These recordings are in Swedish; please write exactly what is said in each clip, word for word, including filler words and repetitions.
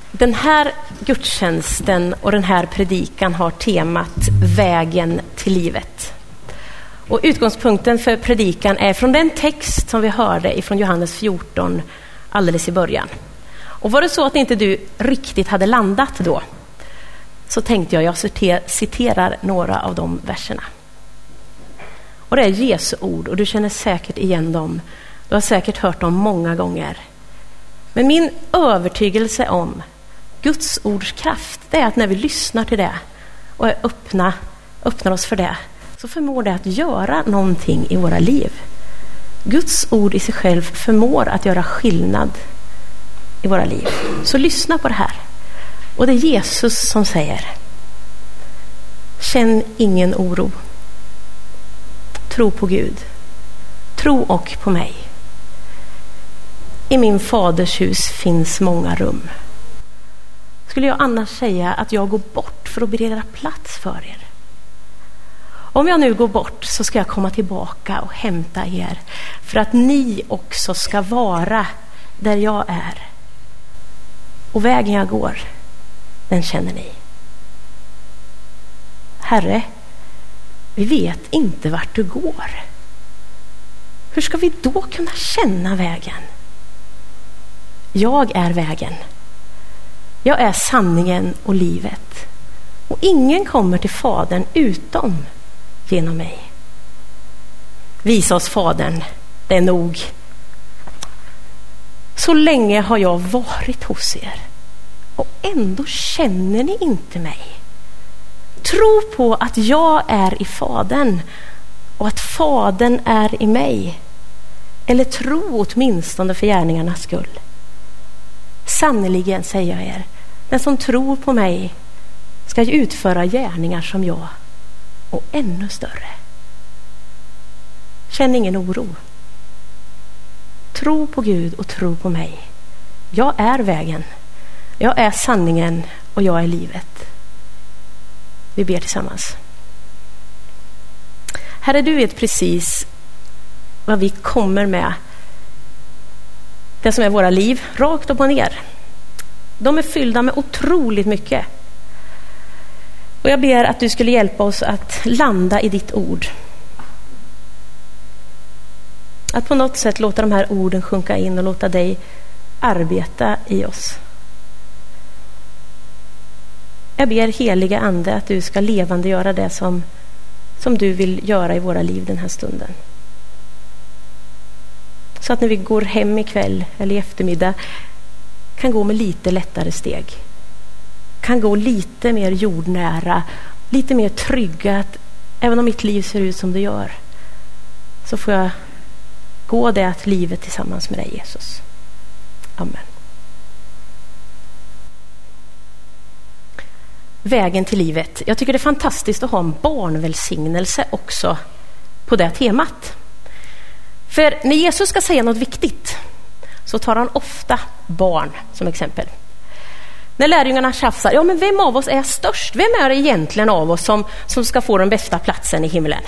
Den här gudstjänsten och den här predikan har temat vägen till livet. Och utgångspunkten för predikan är från den text som vi hörde ifrån Johannes fjorton alldeles i början. Och var det så att inte du riktigt hade landat då, så tänkte jag jag citerar några av de verserna. Och det är Jesu ord och du känner säkert igen dem. Du har säkert hört dem många gånger. Men min övertygelse om Guds ords kraft, det är att när vi lyssnar till det och är öppna, öppnar oss för det, så förmår det att göra någonting i våra liv. Guds ord i sig själv förmår att göra skillnad i våra liv. Så lyssna på det här. Och det är Jesus som säger: känn ingen oro. Tro på Gud. Tro och på mig. I min faders hus finns många rum. Skulle jag annars säga att jag går bort för att bereda plats för er? Om jag nu går bort så ska jag komma tillbaka och hämta er, för att ni också ska vara där jag är. Och vägen jag går, den känner ni. Herre, vi vet inte vart du går. Hur ska vi då kunna känna vägen? Jag är vägen. Jag är sanningen och livet. Och ingen kommer till Fadern utom genom mig. Visa oss Fadern, det är nog. Så länge har jag varit hos er, och ändå känner ni inte mig. Tro på att jag är i Fadern och att Fadern är i mig. Eller tro åtminstone för gärningarnas skull. Sannoliken säger jag er, den som tror på mig ska utföra gärningar som jag, och ännu större. Känn ingen oro. Tro på Gud och tro på mig. Jag är vägen. Jag är sanningen och jag är livet. Vi ber tillsammans. Herre, du vet precis vad vi kommer med. Det som är våra liv, rakt upp och ner. De är fyllda med otroligt mycket. Och jag ber att du skulle hjälpa oss att landa i ditt ord. Att på något sätt låta de här orden sjunka in och låta dig arbeta i oss. Jag ber heliga ande att du ska levande göra det som, som du vill göra i våra liv den här stunden. Så att när vi går hem ikväll eller i eftermiddag kan gå med lite lättare steg. Kan gå lite mer jordnära, lite mer trygga, att även om mitt liv ser ut som det gör, så får jag gå det att livet tillsammans med dig, Jesus. Amen. Vägen till livet. Jag tycker det är fantastiskt att ha en barnvälsignelse också på det temat. För när Jesus ska säga något viktigt så tar han ofta barn som exempel. När lärjungarna tjafsar, ja men vem av oss är störst? Vem är det egentligen av oss som, som ska få den bästa platsen i himlen?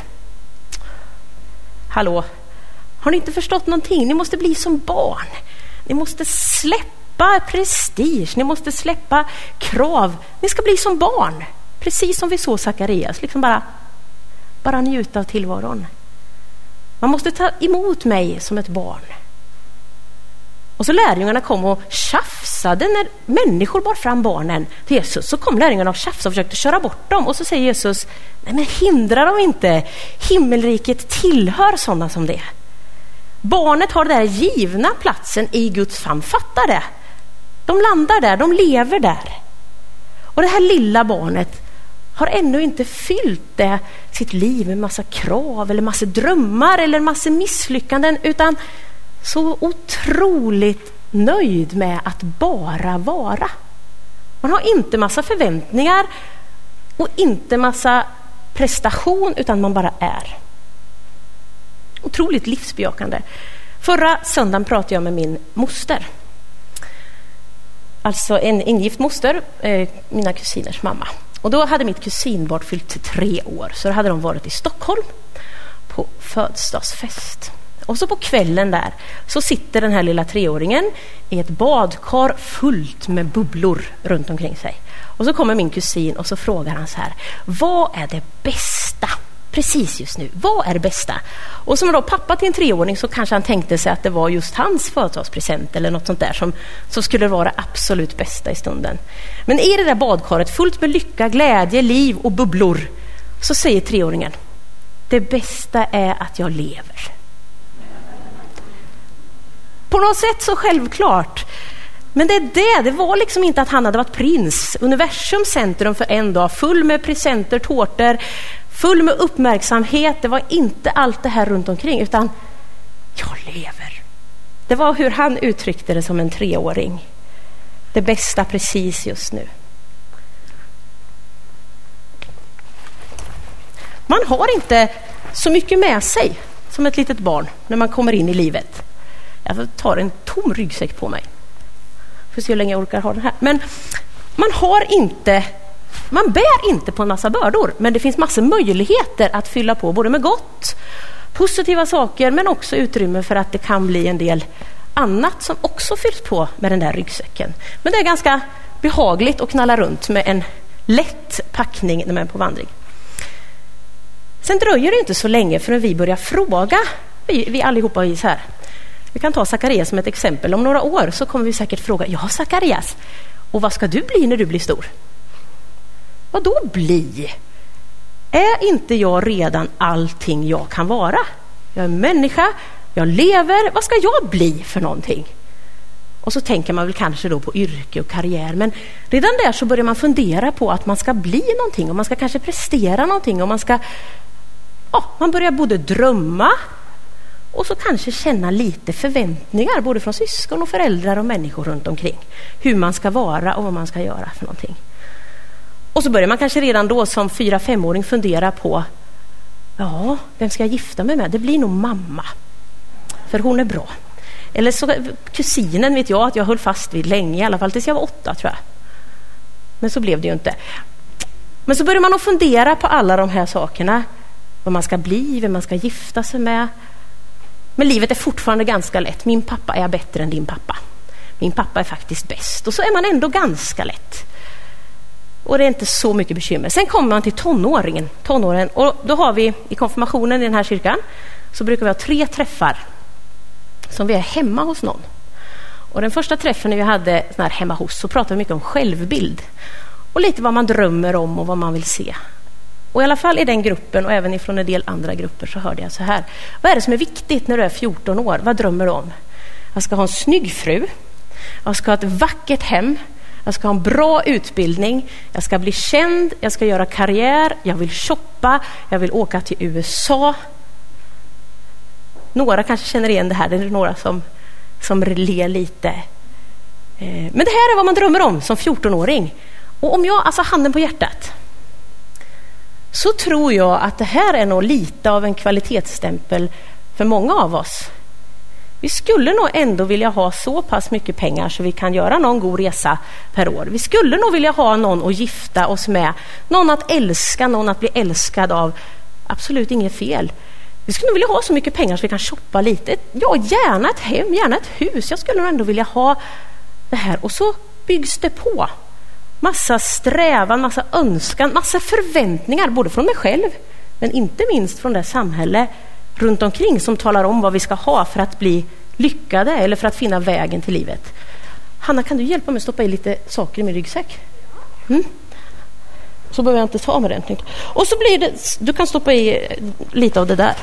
Hallå, har ni inte förstått någonting? Ni måste bli som barn. Ni måste släppa prestige. Ni måste släppa krav. Ni ska bli som barn. Precis som vi såg Sakarias. Liksom bara, bara njuta av tillvaron. Man måste ta emot mig som ett barn. Och så lärjungarna kom och tjafsade när människor bar fram barnen till Jesus. Så kom lärjungarna och tjafsade och försökte köra bort dem. Och så säger Jesus, nej men hindra dem inte. Himmelriket tillhör sådana som det. Barnet har den där givna platsen i Guds famn. Fattar det? De landar där, de lever där. Och det här lilla barnet har ännu inte fyllt det, sitt liv med massa krav eller massa drömmar eller massa misslyckanden, utan så otroligt nöjd med att bara vara. Man har inte massa förväntningar och inte massa prestation, utan man bara är. Otroligt livsbejakande. Förra söndagen pratade jag med min moster. Alltså en ingift moster, eh, mina kusiners mamma. Och då hade mitt kusinbarn fyllt tre år. Så då hade de varit i Stockholm på födelsedagsfest. Och så på kvällen där så sitter den här lilla treåringen i ett badkar fullt med bubblor runt omkring sig. Och så kommer min kusin och så frågar han så här: vad är det bästa precis just nu? Vad är det bästa? Och som då pappa till en treåring så kanske han tänkte sig att det var just hans födelsedagspresent eller något sånt där som så skulle det vara det absolut bästa i stunden. Men i det där badkaret fullt med lycka, glädje, liv och bubblor så säger treåringen: det bästa är att jag lever. På något sätt så självklart. Men det är det, det var liksom inte att han hade varit prins, universums centrum för en dag, full med presenter, tårtor, full med uppmärksamhet. Det var inte allt det här runt omkring, utan jag lever. Det var hur han uttryckte det som en treåring. Det bästa precis just nu. Man har inte så mycket med sig som ett litet barn när man kommer in i livet. Jag tar en tom ryggsäck på mig. Får se hur länge jag orkar ha den här. Men man har inte, man bär inte på en massa bördor, men det finns massor möjligheter att fylla på, både med gott, positiva saker, men också utrymme för att det kan bli en del annat som också fylls på med den där ryggsäcken. Men det är ganska behagligt att knalla runt med en lätt packning när man är på vandring. Sen dröjer det inte så länge förrän vi börjar fråga, vi, vi allihopa är så här. Vi kan ta Sakarias som ett exempel. Om några år så kommer vi säkert fråga: ja, Sakarias, och vad ska du bli när du blir stor? Vad då bli? Är inte jag redan allting jag kan vara? Jag är människa, jag lever, vad ska jag bli för någonting? Och så tänker man väl kanske då på yrke och karriär, men redan där så börjar man fundera på att man ska bli någonting, och man ska kanske prestera någonting, och man ska, ja, man börjar både drömma och så kanske känna lite förväntningar både från syskon och föräldrar och människor runt omkring. Hur man ska vara och vad man ska göra för någonting. Och så börjar man kanske redan då som fyra femåring fundera på: ja, vem ska jag gifta mig med? Det blir nog mamma. För hon är bra. Eller så kusinen vet jag att jag höll fast vid länge, i alla fall tills jag var åtta tror jag. Men så blev det ju inte. Men så börjar man att fundera på alla de här sakerna. Vad man ska bli, vem man ska gifta sig med. Men livet är fortfarande ganska lätt. Min pappa är bättre än din pappa. Min pappa är faktiskt bäst. Och så är man ändå ganska lätt. Och det är inte så mycket bekymmer. Sen kommer man till tonåringen. tonåren. Och då har vi i konfirmationen i den här kyrkan, så brukar vi ha tre träffar som vi är hemma hos någon. Och den första träffen när vi hade sån här hemma hos, så pratade vi mycket om självbild. Och lite vad man drömmer om och vad man vill se. Och i alla fall i den gruppen och även ifrån en del andra grupper så hörde jag så här: vad är det som är viktigt när du är fjorton år? Vad drömmer du om? Jag ska ha en snygg fru. Jag ska ha ett vackert hem. Jag ska ha en bra utbildning. Jag ska bli känd. Jag ska göra karriär. Jag vill shoppa. Jag vill åka till U S A. Några kanske känner igen det här. Det är några som, som ler lite. Men det här är vad man drömmer om som fjortonåring. Och om jag, alltså handen på hjärtat, så tror jag att det här är nog lite av en kvalitetsstämpel för många av oss. Vi skulle nog ändå vilja ha så pass mycket pengar så vi kan göra någon god resa per år. Vi skulle nog vilja ha någon att gifta oss med, någon att älska, någon att bli älskad av. Absolut inget fel. Vi skulle nog vilja ha så mycket pengar så vi kan shoppa lite. Ja, gärna ett hem, gärna ett hus. Jag skulle nog ändå vilja ha det här. Och så byggs det på. Massa strävan, massa önskan, massa förväntningar, både från mig själv men inte minst från det samhälle runt omkring som talar om vad vi ska ha för att bli lyckade eller för att finna vägen till livet. Hanna, kan du hjälpa mig att stoppa i lite saker i min ryggsäck? Mm. Så behöver jag inte ta med den. Och så blir det, du kan stoppa i lite av det där.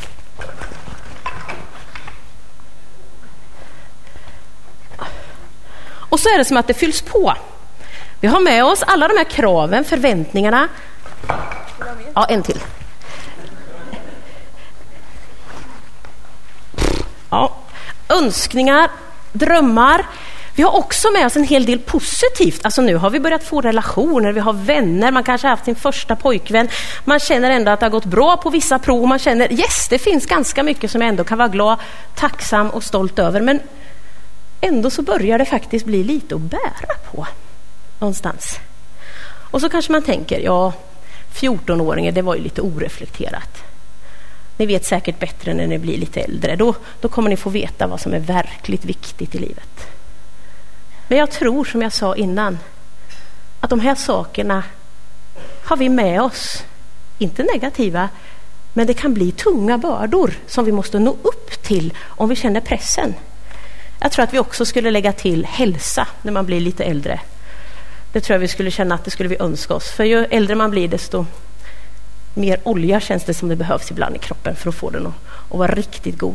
Och så är det som att det fylls på. Vi har med oss alla de här kraven, förväntningarna. Ja, en till. Ja, önskningar, drömmar. Vi har också med oss en hel del positivt. Alltså nu har vi börjat få relationer, vi har vänner, man kanske har haft sin första pojkvän. Man känner ändå att det har gått bra på vissa prov. Man känner, yes, det finns ganska mycket som jag ändå kan vara glad, tacksam och stolt över. Men ändå så börjar det faktiskt bli lite att bära på någonstans. Och så kanske man tänker, ja, fjortonåringar, det var ju lite oreflekterat. Ni vet säkert bättre när ni blir lite äldre. Då, då kommer ni få veta vad som är verkligt viktigt i livet. Men jag tror, som jag sa innan, att de här sakerna har vi med oss. Inte negativa, men det kan bli tunga bördor som vi måste nå upp till om vi känner pressen. Jag tror att vi också skulle lägga till hälsa när man blir lite äldre. Det tror jag vi skulle känna att det skulle vi önska oss. För ju äldre man blir, desto mer olja känns det som det behövs ibland i kroppen för att få den att, att vara riktigt god.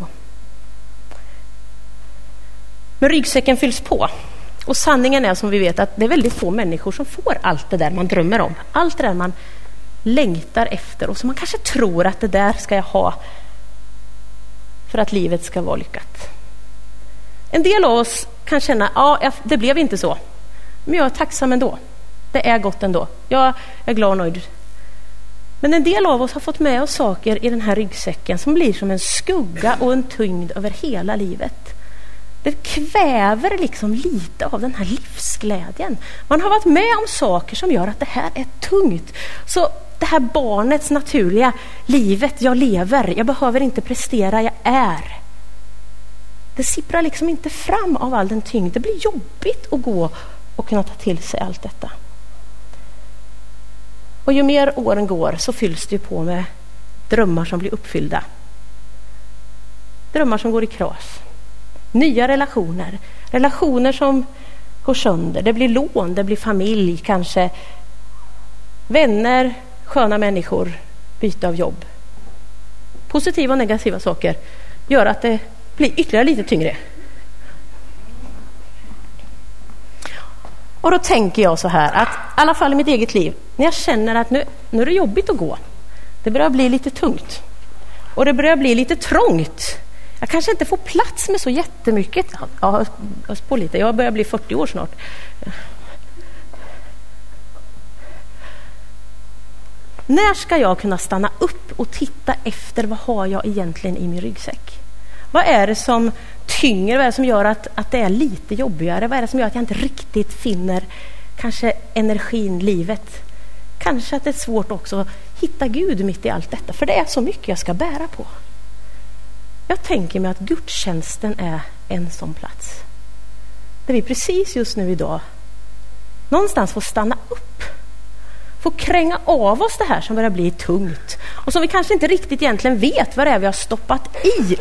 Men ryggsäcken fylls på. Och sanningen är, som vi vet, att det är väldigt få människor som får allt det där man drömmer om. Allt det där man längtar efter och som man kanske tror att det där ska jag ha för att livet ska vara lyckat. En del av oss kan känna, ja, det blev inte så. Men jag är tacksam ändå. Det är gott ändå. Jag är glad och nöjd. Men en del av oss har fått med oss saker i den här ryggsäcken som blir som en skugga och en tyngd över hela livet. Det kväver liksom lite av den här livsglädjen. Man har varit med om saker som gör att det här är tungt. Så det här barnets naturliga livet, jag lever, jag behöver inte prestera, jag är. Det sipprar liksom inte fram av all den tyngd. Det blir jobbigt att gå och kunna ta till sig allt detta. Och ju mer åren går så fylls det på med drömmar som blir uppfyllda. Drömmar som går i kras. Nya relationer. Relationer som går sönder. Det blir lån, det blir familj, kanske vänner, sköna människor, byte av jobb. Positiva och negativa saker gör att det blir ytterligare lite tyngre. Och då tänker jag så här, att i alla fall i mitt eget liv, när jag känner att nu, nu är det jobbigt att gå. Det börjar bli lite tungt. Och det börjar bli lite trångt. Jag kanske inte får plats med så jättemycket. Ja, jag spår lite. Jag börjar bli fyrtio år snart. När ska jag kunna stanna upp och titta efter vad har jag egentligen i min ryggsäck? Vad är det som tynger? Vad är det som gör att, att det är lite jobbigare? Vad är det som gör att jag inte riktigt finner kanske energin, livet? Kanske att det är svårt också att hitta Gud mitt i allt detta. För det är så mycket jag ska bära på. Jag tänker mig att gudstjänsten är en sån plats. Där vi precis just nu idag någonstans får stanna upp. Får kränga av oss det här som börjar bli tungt. Och som vi kanske inte riktigt egentligen vet vad det är vi har stoppat i.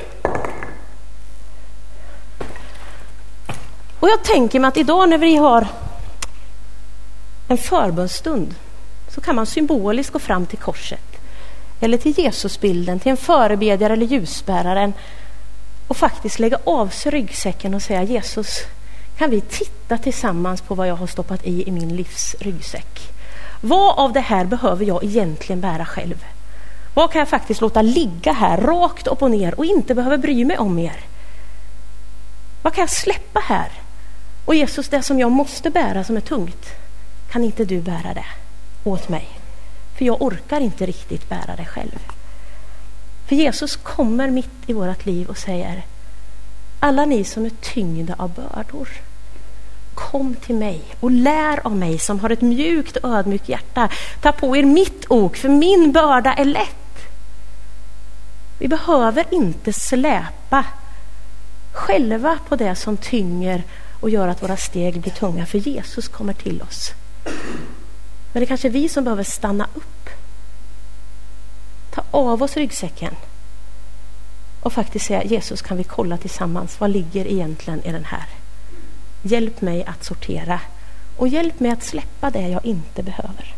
Och jag tänker mig att idag när vi har en förbönstund så kan man symboliskt gå fram till korset. Eller till Jesusbilden, till en förebedjare eller ljusbäraren. Och faktiskt lägga av sig ryggsäcken och säga: Jesus, kan vi titta tillsammans på vad jag har stoppat i i min livs ryggsäck? Vad av det här behöver jag egentligen bära själv? Vad kan jag faktiskt låta ligga här rakt upp och ner och inte behöva bry mig om mer? Vad kan jag släppa här? Och Jesus, det som jag måste bära som är tungt, kan inte du bära det åt mig? För jag orkar inte riktigt bära det själv. För Jesus kommer mitt i vårt liv och säger: alla ni som är tyngda av bördor, kom till mig och lär av mig som har ett mjukt och ödmjukt hjärta. Ta på er mitt ok, för min börda är lätt. Vi behöver inte släpa själva på det som tynger och gör att våra steg blir tunga, för Jesus kommer till oss. Men det är kanske vi som behöver stanna upp. Ta av oss ryggsäcken och faktiskt säga: Jesus, kan vi kolla tillsammans, vad ligger egentligen i den här? Hjälp mig att sortera och hjälp mig att släppa det jag inte behöver.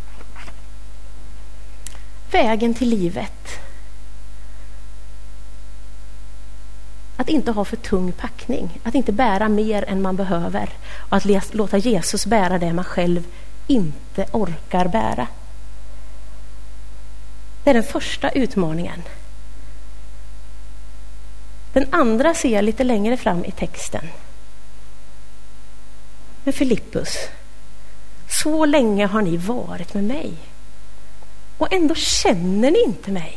Vägen till livet. Att inte ha för tung packning, att inte bära mer än man behöver och att låta Jesus bära det man själv inte orkar bära. Det är den första utmaningen. Den andra ser jag lite längre fram i texten. Men Filippus, så länge har ni varit med mig och ändå känner ni inte mig.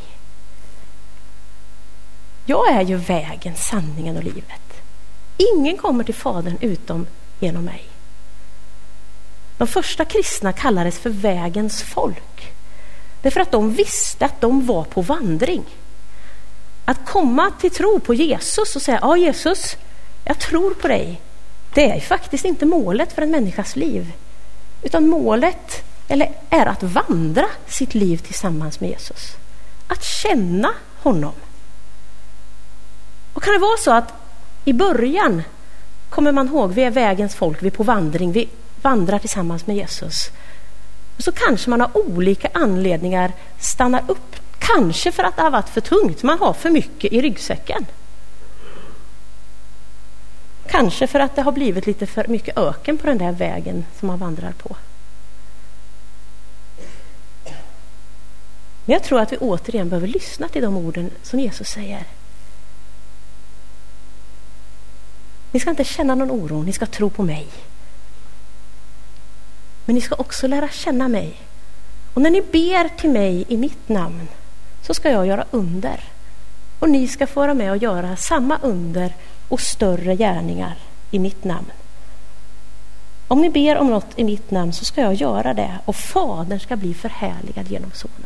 Jag är ju vägen, sanningen och livet. Ingen kommer till Fadern utom genom mig. De första kristna kallades för vägens folk. Därför att de visste att de var på vandring. Att komma till tro på Jesus och säga, ja Jesus, jag tror på dig. Det är faktiskt inte målet för en människas liv. Utan målet eller är att vandra sitt liv tillsammans med Jesus. Att känna honom. Och kan det vara så att i början kommer man ihåg, vi är vägens folk, vi är på vandring, vi vandrar tillsammans med Jesus. Och så kanske man har olika anledningar stannar upp. Kanske för att det har varit för tungt, man har för mycket i ryggsäcken. Kanske för att det har blivit lite för mycket öken på den där vägen som man vandrar på. Men jag tror att vi återigen behöver lyssna till de orden som Jesus säger. Ni ska inte känna någon oro, ni ska tro på mig. Men ni ska också lära känna mig. Och när ni ber till mig i mitt namn så ska jag göra under. Och ni ska få vara med och göra samma under och större gärningar i mitt namn. Om ni ber om något i mitt namn så ska jag göra det. Och Fadern ska bli förhärligad genom Sonen.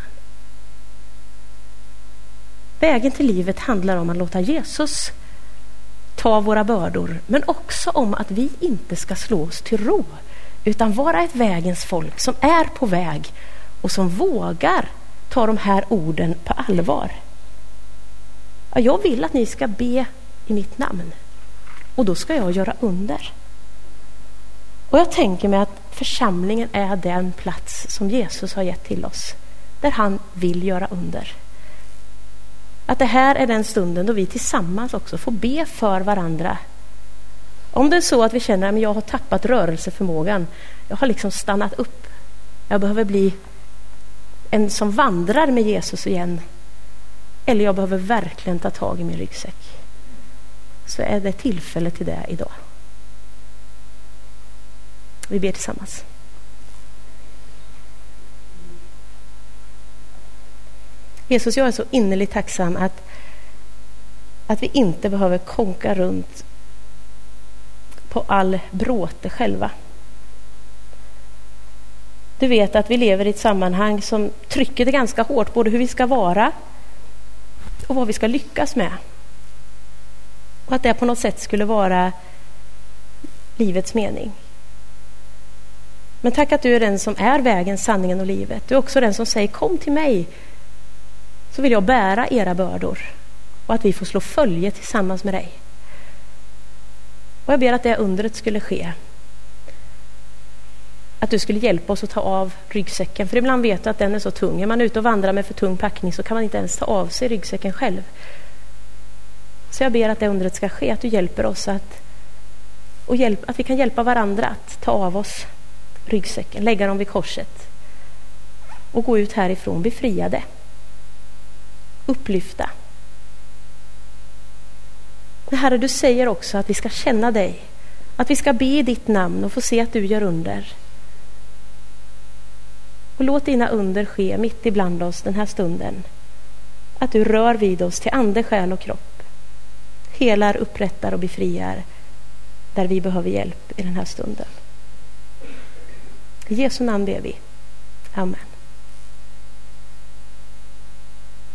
Vägen till livet handlar om att låta Jesus ta våra bördor. Men också om att vi inte ska slå oss till ro. Utan vara ett vägens folk som är på väg. Och som vågar ta de här orden på allvar. Jag vill att ni ska be i mitt namn. Och då ska jag göra under. Och jag tänker mig att församlingen är den plats som Jesus har gett till oss. Där han vill göra under. Att det här är den stunden då vi tillsammans också får be för varandra. Om det är så att vi känner att jag har tappat rörelseförmågan. Jag har liksom stannat upp. Jag behöver bli en som vandrar med Jesus igen. Eller jag behöver verkligen ta tag i min ryggsäck. Så är det tillfälle till det idag. Vi ber tillsammans. Jesus, jag är så innerligt tacksam att, att vi inte behöver konka runt på all bråte själva. Du vet att vi lever i ett sammanhang som trycker det ganska hårt, både hur vi ska vara och vad vi ska lyckas med. Och att det på något sätt skulle vara livets mening. Men tack att du är den som är vägen, sanningen och livet. Du är också den som säger, kom till mig så vill jag bära era bördor. Och att vi får slå följe tillsammans med dig. Och jag ber att det undret skulle ske. Att du skulle hjälpa oss att ta av ryggsäcken. För ibland vet du att den är så tung. Är man ute och vandrar med för tung packning så kan man inte ens ta av sig ryggsäcken själv. Så jag ber att det undret ska ske. Att du hjälper oss att, och hjälp, att vi kan hjälpa varandra att ta av oss ryggsäcken. Lägga dem vid korset. Och gå ut härifrån befriade. Upplyfta. Men Herre, du säger också att vi ska känna dig. Att vi ska be i ditt namn och få se att du gör under. Och låt dina under ske mitt ibland oss den här stunden. Att du rör vid oss till ande, själ och kropp. Helar, upprättar och befriar där vi behöver hjälp i den här stunden. I Jesu namn ber vi. Amen.